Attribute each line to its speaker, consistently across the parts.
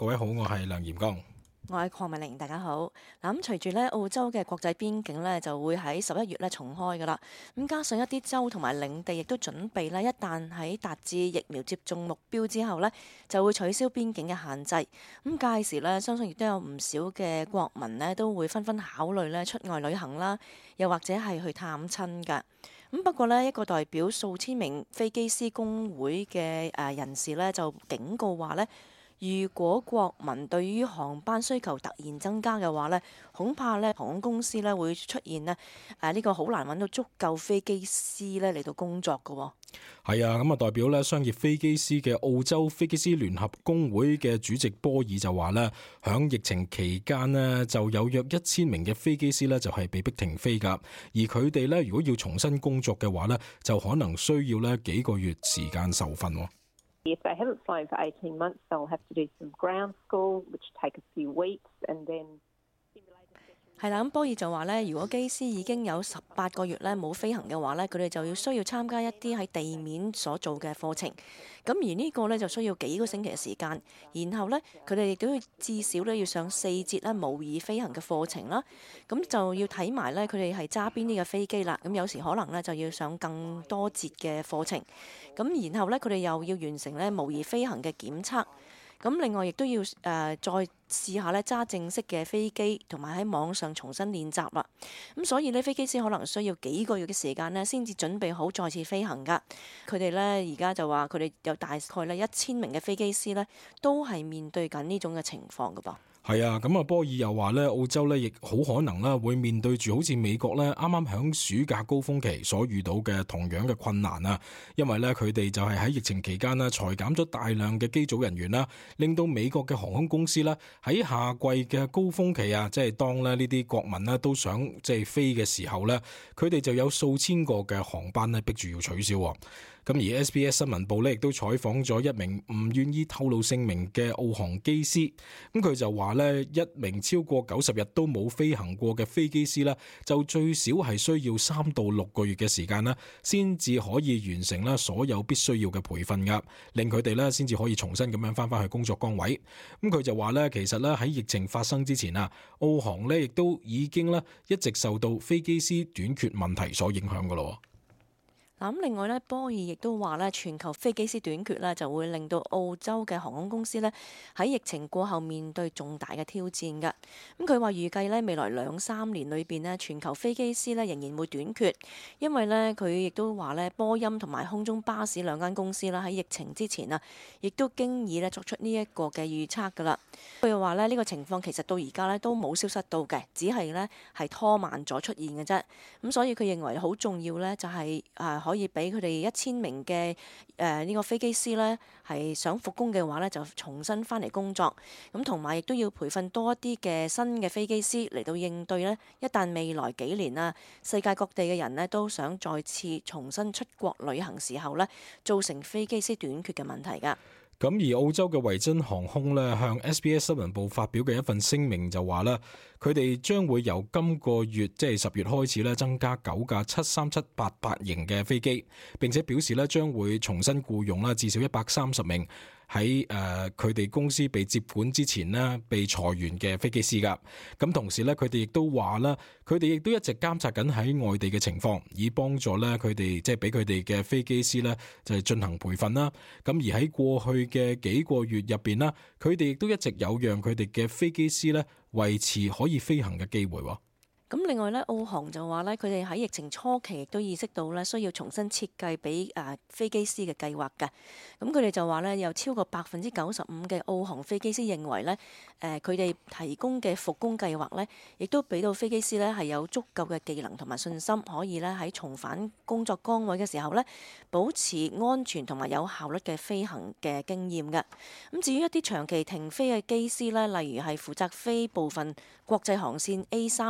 Speaker 1: 各位好，我係梁炎剛。
Speaker 2: 我係鄺美玲，大家好。嗱，咁隨住咧澳洲嘅國際邊境咧就會喺11月咧重開噶啦。咁加上一啲州同埋領地亦都準備咧，一旦喺達至疫苗接種目標之後咧，就會取消邊境嘅限制。咁屆時咧，相信亦都有唔少嘅國民咧都會紛紛考慮咧出外旅行啦，又或者係去探親噶。咁不過呢，一個代表數千名飛機師工會嘅人士呢，就警告話呢，如果國民對於航班需求突然增加嘅話呢，恐怕呢航空公司呢會出現呢個好難揾到足夠飛機師呢嚟到工作嘅喎。
Speaker 1: 係啊，咁啊代表咧商業飛機師嘅澳洲飛機師聯合工會嘅主席波爾就話咧，響疫情期間呢，就有約1000名嘅飛機師呢就係被逼停飛噶，而佢哋呢，如果要重新工作嘅話呢，就可能需要呢幾個月時間受訓。
Speaker 3: If they haven't flown for 18 months, they'll have to do some ground school, which take a few weeks, and then
Speaker 2: 係啦，咁波爾就話呢，如果機師已經有18個月呢冇飛行嘅話呢，佢哋就要需要參加一啲喺地面所做嘅課程。咁而呢個呢，就需要幾個星期嘅時間，然後呢，佢哋亦都要至少呢要上4節呢模擬飛行嘅課程啦。咁就要睇埋呢，佢哋係揸邊啲嘅飛機啦。咁有時可能呢，就要上更多節嘅課程。咁然後呢，佢哋又要完成呢模擬飛行嘅檢測。咁另外亦都要再試下咧揸正式嘅飛機，同埋喺網上重新練習啦。咁所以呢，飛機師可能需要幾個月嘅時間呢先至準備好再次飛行噶。佢哋呢而家就話佢哋有大概呢1000名嘅飛機師呢都係面對緊呢種嘅情況噶噃。
Speaker 1: 係啊，咁啊波爾又話咧，澳洲咧亦好可能咧會面對住好似美國咧啱啱響暑假高峰期所遇到嘅同樣嘅困難啊，因為咧佢哋就係喺疫情期間咧裁減咗大量嘅機組人員啦，令到美國嘅航空公司咧喺夏季嘅高峰期啊，即係當咧呢啲國民咧都想即係飛嘅時候咧，佢哋就有數千個嘅航班咧逼住要取消。咁而 SBS 新聞部咧亦都採訪咗一名唔願意透露姓名嘅澳航機師，咁佢就話咧，一名超過90日都冇飛行過嘅飛機師咧，就最少係需要3到6個月嘅時間啦，先至可以完成啦所有必須要嘅培訓噶，令佢哋咧先至可以重新咁樣翻去工作崗位。咁佢就話咧，其實咧喺疫情發生之前啊，澳航咧亦都已經咧一直受到飛機師短缺問題所影響噶咯。
Speaker 2: 咁另外呢，波爾亦都話呢，全球飛機師短缺呢，就會令到澳洲嘅航空公司呢喺疫情過後面對重大嘅挑戰㗎。咁佢話預計呢未來2-3年裏邊呢，全球飛機師呢仍然會短缺，因為呢，佢亦都話呢，波音同埋空中巴士兩間公司啦喺疫情之前啊，亦都經已呢作出呢一個嘅預測㗎啦。佢又話呢，呢個情況其實到而家呢都冇消失到嘅，只係呢係拖慢咗出現嘅啫。咁所以佢認為好重要呢，就係可以俾佢哋1000名嘅呢個飛機師呢，係想復工嘅話呢，就重新翻嚟工作。咁同埋亦都要培訓多一啲嘅新嘅飛機師嚟到應對呢，一旦未來幾年啊，世界各地嘅人呢都想再次重新出國旅行時候呢，造成飛機師短缺嘅問題㗎。
Speaker 1: 咁而澳洲嘅維珍航空咧，向 SBS 新聞部發表嘅一份聲明就話咧，佢哋將會由今個月即係10月開始咧，增加9架737-88型嘅飛機，並且表示咧將會重新僱用啦至少130名喺佢哋公司被接管之前呢被裁員嘅飛機師噶。咁同時咧，佢哋亦都話啦，佢哋亦都一直監察緊喺外地嘅情況，以幫助咧佢哋即係俾佢哋嘅飛機師咧就係進行培訓啦。咁而喺過去嘅幾個月入邊啦，佢哋亦都一直有讓佢哋嘅飛機師咧維持可以飛行嘅機會。
Speaker 2: 咁另外咧，澳航就話咧，佢哋喺疫情初期亦都意識到咧，需要重新設計俾飛機師嘅計劃嘅。咁佢哋就話咧，有超過95%嘅澳航飛機師認為咧，佢哋提供嘅復工計劃咧，亦都俾到飛機師咧係有足夠嘅技能同埋信心，可以咧喺重返工作崗位嘅時候咧，保持安全同埋有效率嘅飛行嘅經驗嘅。咁至於一啲長期停飛嘅機師咧，例如係負責飛部分國際航線 A380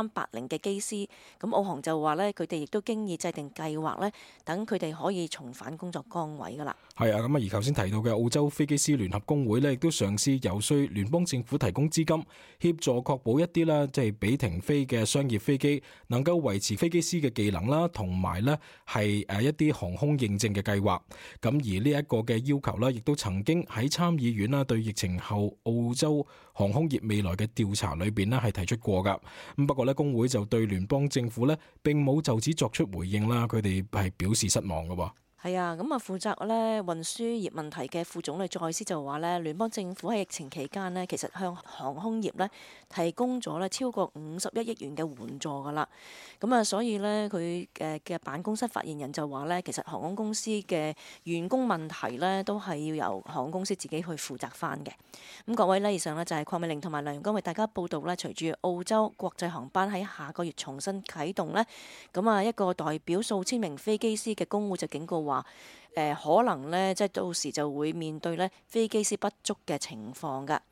Speaker 2: 嘅機師。咁澳航就話呢，佢哋亦都經已制定計劃呢，等佢哋可以重返工作崗位㗎啦。
Speaker 1: 係啊，咁而頭先提到嘅澳洲飛機師聯合工會呢，亦都嘗試遊說聯邦政府提供資金，協助確保一啲啦，即係俾停飛嘅商業飛機能夠維持飛機師嘅技能啦，同埋呢係一啲航空認證嘅計劃。咁而呢一個嘅要求呢，亦都曾經喺參議院啦對疫情後澳洲航空業未來嘅調查裏邊呢係提出過噶。咁不過呢，工會就對聯邦政府呢並冇就此作出回應啦，佢哋係表示失望噶。
Speaker 2: 係啊，咁啊負責咧運輸業問題嘅副總理再斯就話咧，聯邦政府喺疫情期間呢，其實向航空業咧提供咗咧超過51億元嘅援助㗎啦。咁啊，所以咧佢嘅辦公室發言人就話咧，其實航空公司嘅員工問題咧都係要由航空公司自己去負責翻嘅。咁各位呢，以上呢就係鄺美玲同埋梁陽光為大家報道咧，隨住澳洲國際航班喺下個月重新啟動呢，咁啊一個代表數千名飛機師嘅工會就警告話，可能呢，即係到時就會面對呢飛機師不足嘅情況㗎。